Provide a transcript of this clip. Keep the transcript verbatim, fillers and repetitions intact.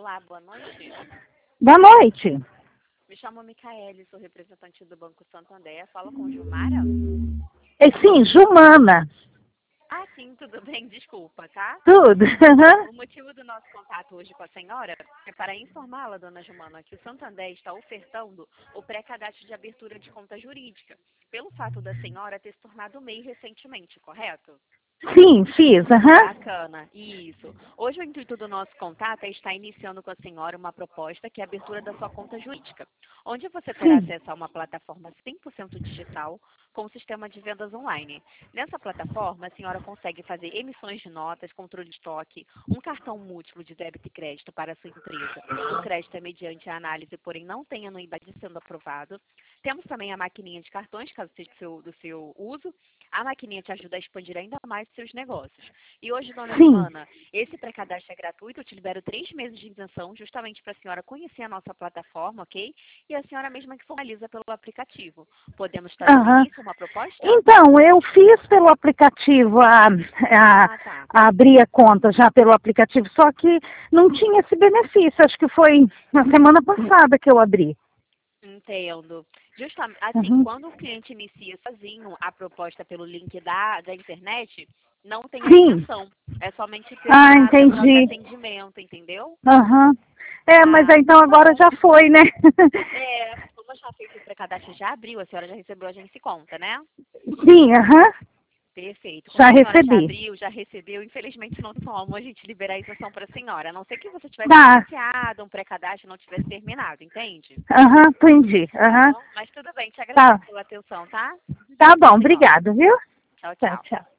Olá, boa noite. Boa noite. Me chamo Micaele, sou representante do Banco Santander. Falo com Gilmara? É, sim, Jumana. Ah, sim, tudo bem, desculpa, tá? Tudo. O motivo do nosso contato hoje com a senhora é para informá-la, dona Gilmana, que o Santander está ofertando o pré-cadastro de abertura de conta jurídica, pelo fato da senhora ter se tornado M E I recentemente, correto? Sim, fiz. Aham. Bacana, isso. Hoje o intuito do nosso contato é estar iniciando com a senhora uma proposta que é a abertura da sua conta jurídica, onde você terá Sim. acesso a uma plataforma cem por cento digital com um sistema de vendas online. Nessa plataforma, a senhora consegue fazer emissões de notas, controle de estoque, um cartão múltiplo de débito e crédito para a sua empresa. O crédito é mediante a análise, porém não tem anuidade sendo aprovado. Temos também a maquininha de cartões, caso seja do seu, do seu uso. A maquininha te ajuda a expandir ainda mais os seus negócios. E hoje, dona Sim. Gilmana, esse pré-cadastro é gratuito, eu te libero três meses de isenção, justamente para a senhora conhecer a nossa plataforma, ok? E a senhora mesma que formaliza pelo aplicativo. Podemos estar dando Aham. início a uma proposta? Então, eu fiz pelo aplicativo a, a, Ah, tá. a abrir a conta já pelo aplicativo, só que não tinha esse benefício. Acho que foi na semana passada que eu abri. Entendo. Justamente, assim, Uhum. quando o cliente inicia sozinho a proposta pelo link da, da internet, não tem a Sim. isenção. É somente Ah, pela central de entendi. atendimento, entendeu? Aham. É, mas Ah, então tá agora bom. já foi, né? É, como já fez o pré-cadastro já abriu, a senhora já recebeu a agência e conta, né? Sim, aham. Perfeito. Como Já a senhora já recebi. abriu, já recebeu, infelizmente não tem como a gente liberar a isenção para a senhora, a não ser que você tivesse Tá. iniciado um pré-cadastro e não tivesse terminado, entende? Aham, entendi. Tá Aham. bom? Mas tudo bem, te Tá. agradeço pela atenção, tá? Tá Boa bom, senhora. obrigada, viu? Tchau, Tchau, tchau. tchau.